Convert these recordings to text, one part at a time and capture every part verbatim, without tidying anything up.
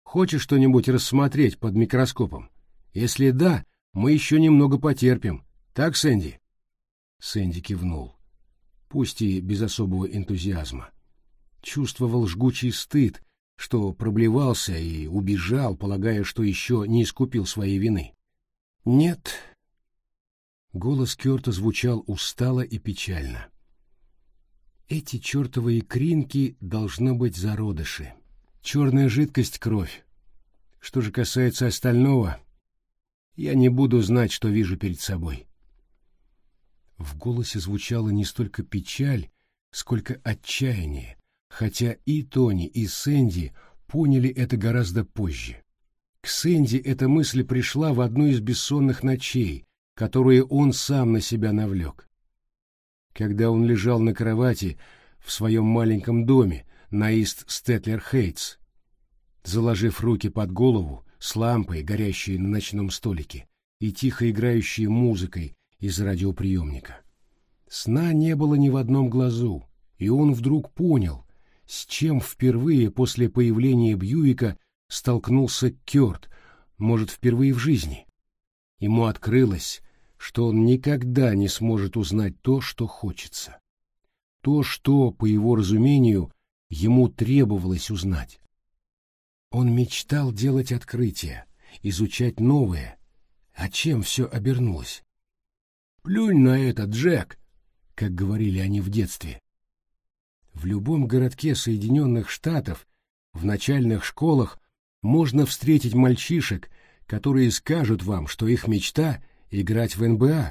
Хочешь что-нибудь рассмотреть под микроскопом? Если да, мы еще немного потерпим. Так, Сэнди?» Сэнди кивнул, пусть и без особого энтузиазма. Чувствовал жгучий стыд, что проблевался и убежал, полагая, что еще не искупил своей вины. «Нет». Голос Кёрта звучал устало и печально. «Эти чертовы икринки должно быть зародыши. Черная жидкость — кровь. Что же касается остального, я не буду знать, что вижу перед собой». В голосе звучала не столько печаль, сколько отчаяние, хотя и Тони, и Сэнди поняли это гораздо позже. К Сэнди эта мысль пришла в одну из бессонных ночей, которые он сам на себя навлек. Когда он лежал на кровати в своем маленьком доме на Ист-Стэтлер-Хейтс, заложив руки под голову, с лампой, горящей на ночном столике, и тихо играющей музыкой из радиоприемника. Сна не было ни в одном глазу, и он вдруг понял, с чем впервые после появления Бьюика столкнулся Кёрт, может, впервые в жизни. Ему открылось, что он никогда не сможет узнать то, что хочется. То, что, по его разумению, ему требовалось узнать. Он мечтал делать открытия, изучать новое. А чем все обернулось? «Плюнь на это, Джек!» как говорили они в детстве. В любом городке Соединенных Штатов, в начальных школах, можно встретить мальчишек, которые скажут вам, что их мечта — играть в эн бэ а.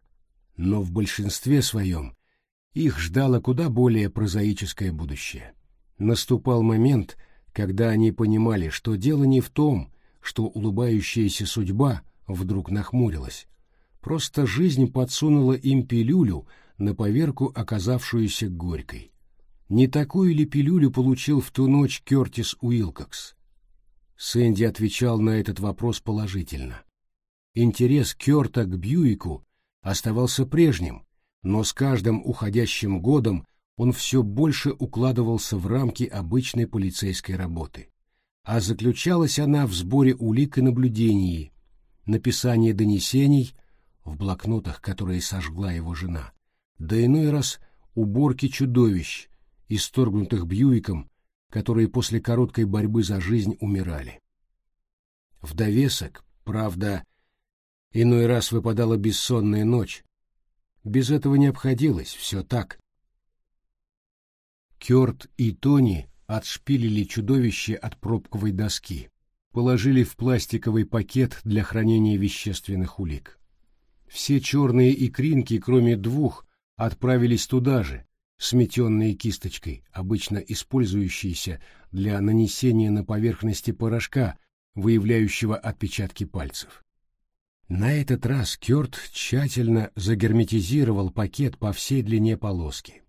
Но в большинстве своем их ждало куда более прозаическое будущее. Наступал момент, когда они понимали, что дело не в том, что улыбающаяся судьба вдруг нахмурилась. Просто жизнь подсунула им пилюлю, на поверку оказавшуюся горькой. Не такую ли пилюлю получил в ту ночь Кёртис Уилкокс? Сэнди отвечал на этот вопрос положительно. Интерес Кёрта к Бьюику оставался прежним, но с каждым уходящим годом он все больше укладывался в рамки обычной полицейской работы. А заключалась она в сборе улик и наблюдений, написании донесений в блокнотах, которые сожгла его жена, да иной раз уборки чудовищ, исторгнутых Бьюиком, которые после короткой борьбы за жизнь умирали. В довесок, правда, иной раз выпадала бессонная ночь. Без этого не обходилось, все так. Кёрт и Тони отшпилили чудовище от пробковой доски, положили в пластиковый пакет для хранения вещественных улик. Все черные икринки, кроме двух, отправились туда же, сметенные кисточкой, обычно использующейся для нанесения на поверхности порошка, выявляющего отпечатки пальцев. На этот раз Кёрт тщательно загерметизировал пакет по всей длине полоски.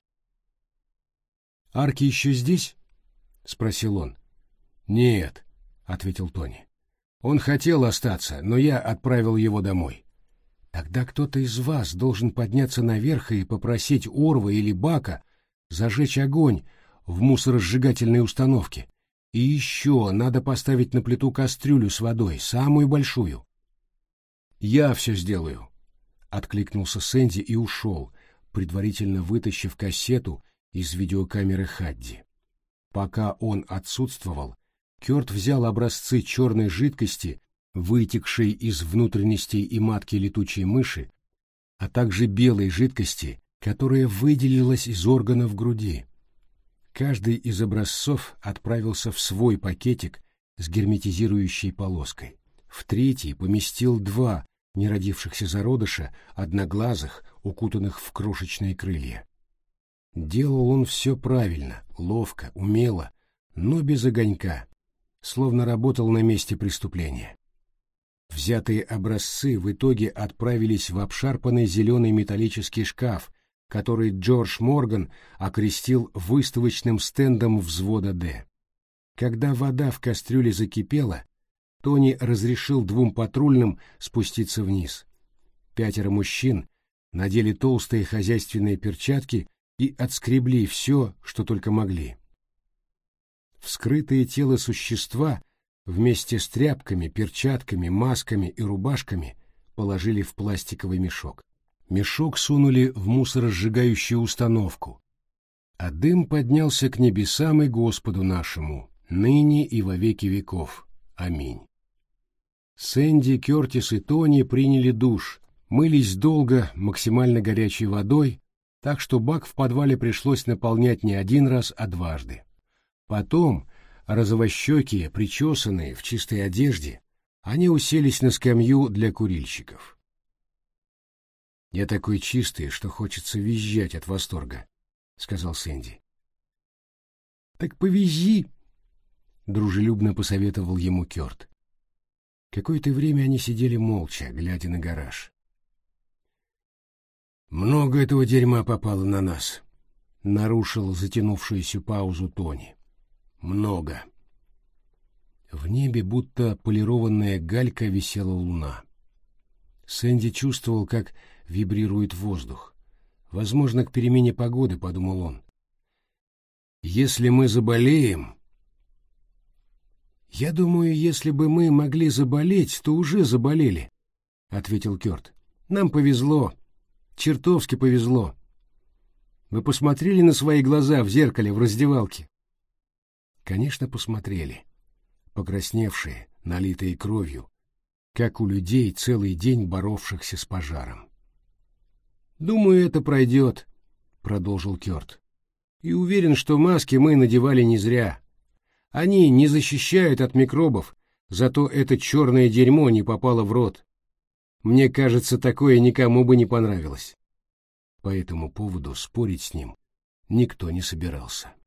«Арки еще здесь?» — спросил он. «Нет», — ответил Тони. «Он хотел остаться, но я отправил его домой». «Тогда кто-то из вас должен подняться наверх и попросить Орва или Бака зажечь огонь в мусоросжигательной установке. И еще надо поставить на плиту кастрюлю с водой, самую большую». «Я все сделаю», — откликнулся Сэнди и ушел, предварительно вытащив кассету из видеокамеры Хадди. Пока он отсутствовал, Кёрт взял образцы черной жидкости, вытекшей из внутренностей и матки летучей мыши, а также белой жидкости, которая выделилась из органа в груди. Каждый из образцов отправился в свой пакетик с герметизирующей полоской. В третий поместил два неродившихся зародыша, одноглазых, укутанных в крошечные крылья. Делал он все правильно, ловко, умело, но без огонька, словно работал на месте преступления. Взятые образцы в итоге отправились в обшарпанный зеленый металлический шкаф, который Джордж Морган окрестил выставочным стендом взвода «Д». Когда вода в кастрюле закипела, Тони разрешил двум патрульным спуститься вниз. Пятеро мужчин надели толстые хозяйственные перчатки и отскребли все, что только могли. Вскрытое тело существа вместе с тряпками, перчатками, масками и рубашками положили в пластиковый мешок. Мешок сунули в мусоросжигающую установку, а дым поднялся к небесам и Господу нашему, ныне и во веки веков. Аминь. Сэнди, Кертис и Тони приняли душ, мылись долго максимально горячей водой, так что бак в подвале пришлось наполнять не один раз, а дважды. Потом, розовощекие, причесанные, в чистой одежде, они уселись на скамью для курильщиков. «Я такой чистый, что хочется визжать от восторга», — сказал Сэнди. «Так повези», — дружелюбно посоветовал ему Кёрт. Какое-то время они сидели молча, глядя на гараж. «Много этого дерьма попало на нас», — нарушил затянувшуюся паузу Тони. «Много». В небе, будто полированная галька, висела луна. Сэнди чувствовал, как вибрирует воздух. Возможно, к перемене погоды, подумал он. «Если мы заболеем...» «Я думаю, если бы мы могли заболеть, то уже заболели», — ответил Кёрт. «Нам повезло. Чертовски повезло. Вы посмотрели на свои глаза в зеркале в раздевалке?» Конечно, посмотрели. Покрасневшие, налитые кровью, как у людей, целый день боровшихся с пожаром. «Думаю, это пройдет», — продолжил Кёрт. «И уверен, что маски мы надевали не зря. Они не защищают от микробов, зато это черное дерьмо не попало в рот. Мне кажется, такое никому бы не понравилось». По этому поводу спорить с ним никто не собирался.